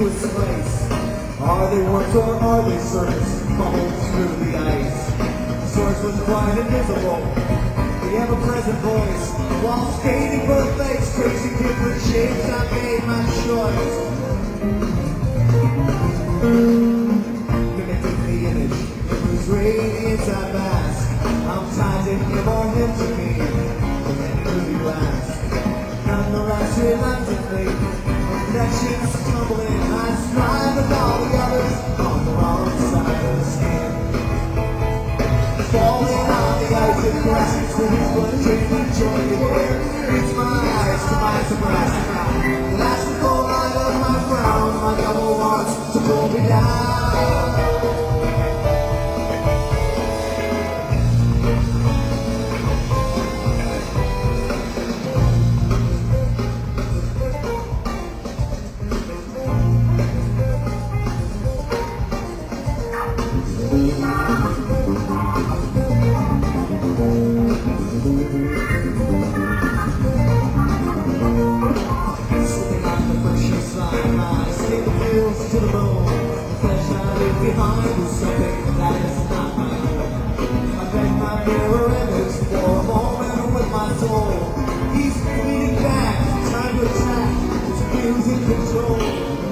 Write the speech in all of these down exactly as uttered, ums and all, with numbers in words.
a slice. Are they worked or are they servants? Bubbled through the ice. Source was quiet and visible. The ever-present voice. While skating both legs, crazy different shapes, I made my choice. Connected the image, whose radiance I bask. I'm tied to him or him to me. And who you ask? None the right reluctantly. Connections tumbling. I strive with all the others on the wrong side of the skin. Falling on the ice and crashing through his blood, draining joy in air. It's my eyes to my surprise. The last cold light of my frown, my double wants to pull me down. To the bone, the flesh I leave behind is something that is not my own. I beg my mirror image for a moment with my soul. He's bleeding back, trying to attack, his losing control.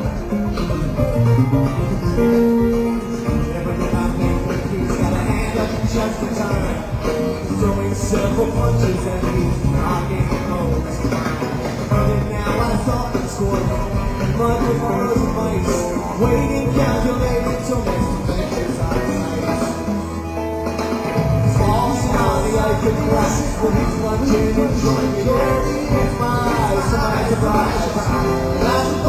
Everything I make, he's got a hand up just in time, throwing several punches and he's knocking home. Early now I thought the score. Mud with words of mice, waiting, calculating till next adventure's out of sight. Falls on the ice and crashes when he's plunging and joining me there. It's my eyes, so my surprise.